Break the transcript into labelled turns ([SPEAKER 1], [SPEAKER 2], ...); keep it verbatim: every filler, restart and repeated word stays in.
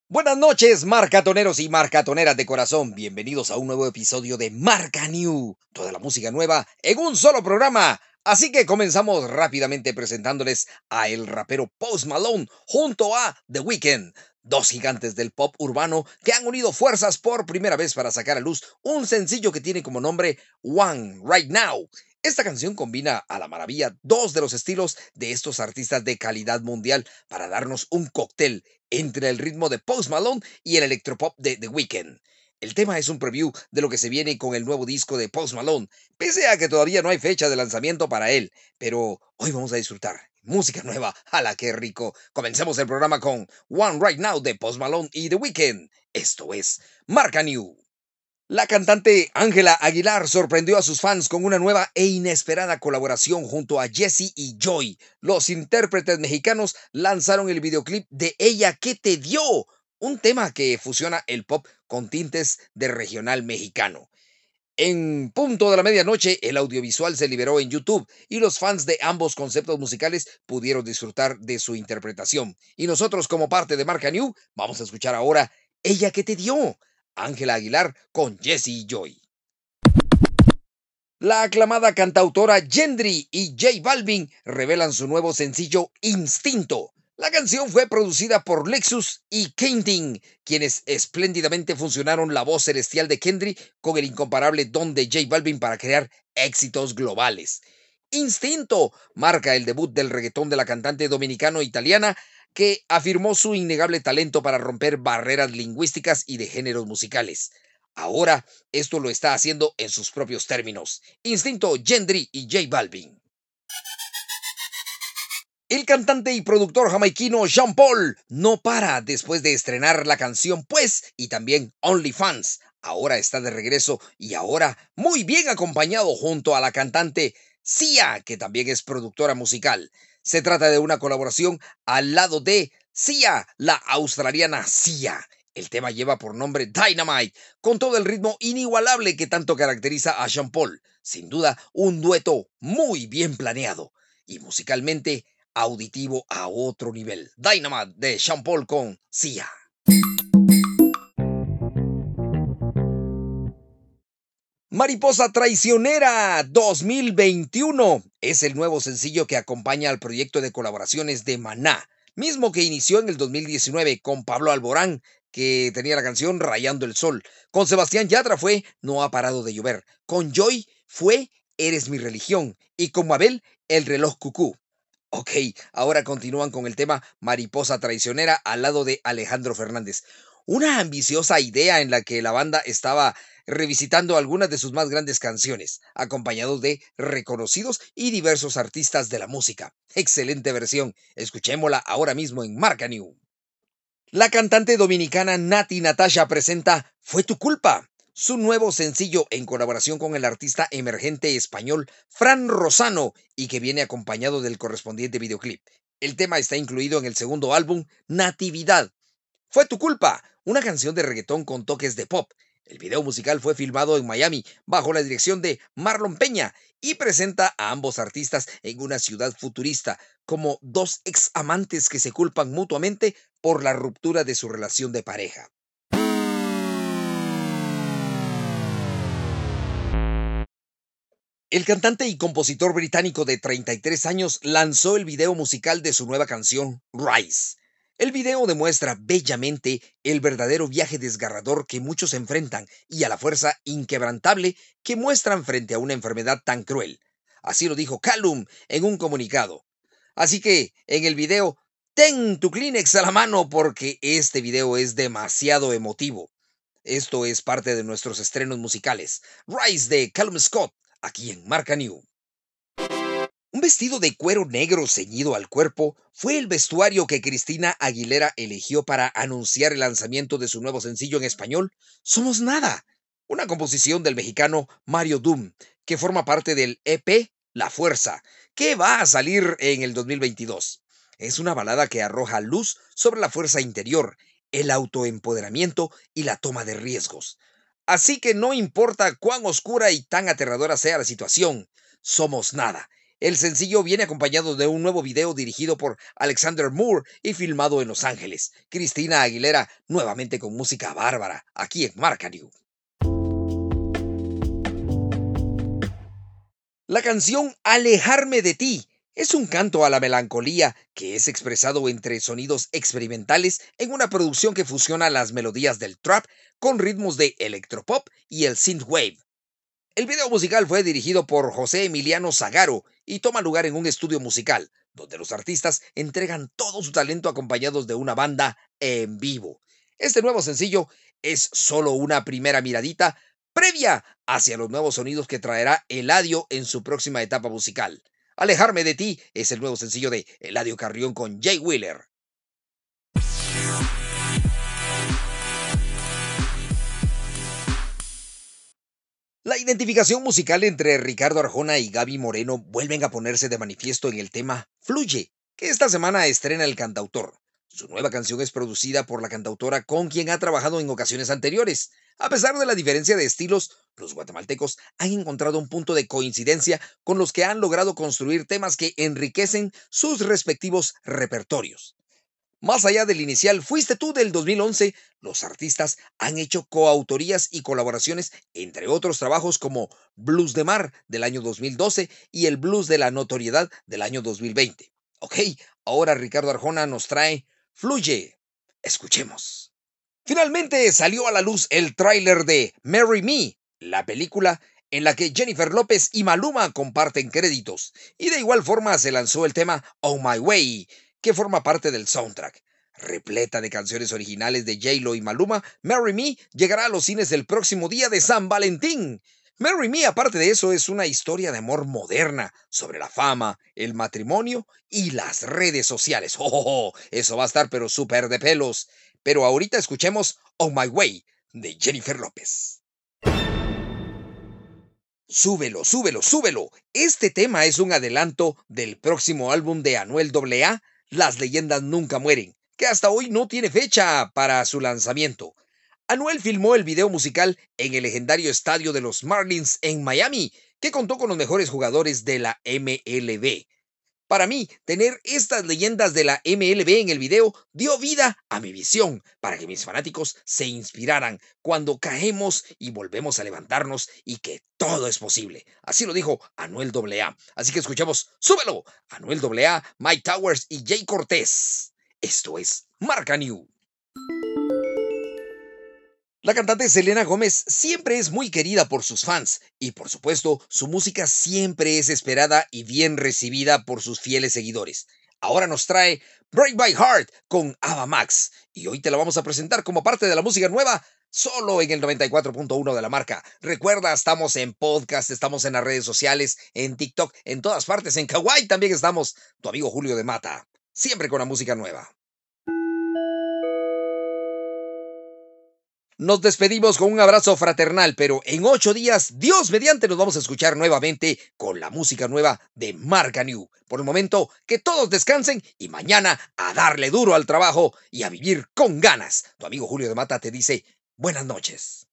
[SPEAKER 1] Buenas noches, marcatoneros y marcatoneras de corazón. Bienvenidos a un nuevo episodio de Marca New. Toda la música nueva en un solo programa. Así que comenzamos rápidamente presentándoles a el rapero Post Malone junto a The Weeknd, dos gigantes del pop urbano que han unido fuerzas por primera vez para sacar a luz un sencillo que tiene como nombre One Right Now. Esta canción combina a la maravilla dos de los estilos de estos artistas de calidad mundial para darnos un cóctel entre el ritmo de Post Malone y el electropop de The Weeknd. El tema es un preview de lo que se viene con el nuevo disco de Post Malone, pese a que todavía no hay fecha de lanzamiento para él, pero hoy vamos a disfrutar música nueva. ¡Hala, qué rico! Comencemos el programa con One Right Now de Post Malone y The Weeknd. Esto es Marca New. La cantante Ángela Aguilar sorprendió a sus fans con una nueva e inesperada colaboración junto a Jessie y Joy. Los intérpretes mexicanos lanzaron el videoclip de Ella que te dio, un tema que fusiona el pop con tintes de regional mexicano. En punto de la medianoche, el audiovisual se liberó en YouTube y los fans de ambos conceptos musicales pudieron disfrutar de su interpretación. Y nosotros, como parte de Marca New, vamos a escuchar ahora Ella que te dio. Ángela Aguilar con Jessie Joy. La aclamada cantautora Yendri y J Balvin revelan su nuevo sencillo Instinto. La canción fue producida por Lexus y Kenting, quienes espléndidamente funcionaron la voz celestial de Kendry con el incomparable don de J Balvin para crear éxitos globales. Instinto marca el debut del reggaetón de la cantante dominicano-italiana que afirmó su innegable talento para romper barreras lingüísticas y de géneros musicales. Ahora, esto lo está haciendo en sus propios términos. Instinto, Yendri y J Balvin. El cantante y productor jamaiquino Sean Paul no para después de estrenar la canción Pues y también OnlyFans. Ahora está de regreso y ahora muy bien acompañado junto a la cantante Sia, que también es productora musical. Se trata de una colaboración al lado de Sia, la australiana Sia. El tema lleva por nombre Dynamite, con todo el ritmo inigualable que tanto caracteriza a Sean Paul. Sin duda, un dueto muy bien planeado y musicalmente auditivo a otro nivel. Dynamite de Sean Paul con Sia. Mariposa Traicionera dos mil veintiuno es el nuevo sencillo que acompaña al proyecto de colaboraciones de Maná, mismo que inició en el dos mil diecinueve con Pablo Alborán, que tenía la canción Rayando el Sol. Con Sebastián Yatra fue No ha parado de llover. Con Joy fue Eres mi religión. Y con Mabel, El reloj cucú. Ok, ahora continúan con el tema Mariposa Traicionera al lado de Alejandro Fernández. Una ambiciosa idea en la que la banda estaba revisitando algunas de sus más grandes canciones, acompañados de reconocidos y diversos artistas de la música. Excelente versión. Escuchémosla ahora mismo en Marca New. La cantante dominicana Nati Natasha presenta Fue tu culpa, su nuevo sencillo en colaboración con el artista emergente español Fran Rosano y que viene acompañado del correspondiente videoclip. El tema está incluido en el segundo álbum Natividad. Fue tu culpa, una canción de reggaetón con toques de pop. El video musical fue filmado en Miami bajo la dirección de Marlon Peña y presenta a ambos artistas en una ciudad futurista como dos ex amantes que se culpan mutuamente por la ruptura de su relación de pareja. El cantante y compositor británico de treinta y tres años lanzó el video musical de su nueva canción, Rise. El video demuestra bellamente el verdadero viaje desgarrador que muchos enfrentan y a la fuerza inquebrantable que muestran frente a una enfermedad tan cruel. Así lo dijo Callum en un comunicado. Así que, en el video, ten tu Kleenex a la mano porque este video es demasiado emotivo. Esto es parte de nuestros estrenos musicales. Rise de Callum Scott, aquí en Marca New. Un vestido de cuero negro ceñido al cuerpo fue el vestuario que Cristina Aguilera eligió para anunciar el lanzamiento de su nuevo sencillo en español, Somos Nada, una composición del mexicano Mario Doom, que forma parte del E P La Fuerza, que va a salir en el dos mil veintidós. Es una balada que arroja luz sobre la fuerza interior, el autoempoderamiento y la toma de riesgos. Así que no importa cuán oscura y tan aterradora sea la situación, somos nada. El sencillo viene acompañado de un nuevo video dirigido por Alexander Moore y filmado en Los Ángeles. Cristina Aguilera nuevamente con música bárbara, aquí en Marca New. La canción Alejarme de ti es un canto a la melancolía que es expresado entre sonidos experimentales en una producción que fusiona las melodías del trap con ritmos de electropop y el synthwave. El video musical fue dirigido por José Emiliano Zagaro y toma lugar en un estudio musical, donde los artistas entregan todo su talento acompañados de una banda en vivo. Este nuevo sencillo es solo una primera miradita previa hacia los nuevos sonidos que traerá Eladio en su próxima etapa musical. Alejarme de ti es el nuevo sencillo de Eladio Carrión con Jay Wheeler. La identificación musical entre Ricardo Arjona y Gaby Moreno vuelven a ponerse de manifiesto en el tema Fluye, que esta semana estrena el cantautor. Su nueva canción es producida por la cantautora con quien ha trabajado en ocasiones anteriores. A pesar de la diferencia de estilos, los guatemaltecos han encontrado un punto de coincidencia con los que han logrado construir temas que enriquecen sus respectivos repertorios. Más allá del inicial Fuiste tú del dos mil once, los artistas han hecho coautorías y colaboraciones, entre otros trabajos como Blues de Mar del año dos mil doce y el Blues de la Notoriedad del año dos mil veinte. Ok, ahora Ricardo Arjona nos trae Fluye. Escuchemos. Finalmente salió a la luz el tráiler de Marry Me, la película en la que Jennifer López y Maluma comparten créditos, y de igual forma se lanzó el tema On My Way, que forma parte del soundtrack. Repleta de canciones originales de J-Lo y Maluma, Marry Me llegará a los cines el próximo día de San Valentín. Marry Me, aparte de eso, es una historia de amor moderna sobre la fama, el matrimonio y las redes sociales. ¡Oh, oh, oh! Eso va a estar pero súper de pelos. Pero ahorita escuchemos On My Way de Jennifer López. Súbelo, súbelo, súbelo. Este tema es un adelanto del próximo álbum de Anuel doble A, Las leyendas nunca mueren, que hasta hoy no tiene fecha para su lanzamiento. Anuel filmó el video musical en el legendario estadio de los Marlins en Miami, que contó con los mejores jugadores de la M L B. Para mí, tener estas leyendas de la M L B en el video dio vida a mi visión para que mis fanáticos se inspiraran cuando caemos y volvemos a levantarnos y que todo es posible. Así lo dijo Anuel doble A. Así que escuchamos Súbelo, Anuel doble A, Mike Towers y Jay Cortés. Esto es Marca New. La cantante Selena Gómez siempre es muy querida por sus fans y por supuesto su música siempre es esperada y bien recibida por sus fieles seguidores. Ahora nos trae Break My Heart con Ava Max y hoy te la vamos a presentar como parte de la música nueva solo en el noventa y cuatro punto uno de la Marca. Recuerda, estamos en podcast, estamos en las redes sociales, en TikTok, en todas partes, en Kawaii también estamos. Tu amigo Julio de Mata, siempre con la música nueva. Nos despedimos con un abrazo fraternal, pero en ocho días, Dios mediante, nos vamos a escuchar nuevamente con la música nueva de Marca New. Por el momento, que todos descansen y mañana a darle duro al trabajo y a vivir con ganas. Tu amigo Julio de Mata te dice buenas noches.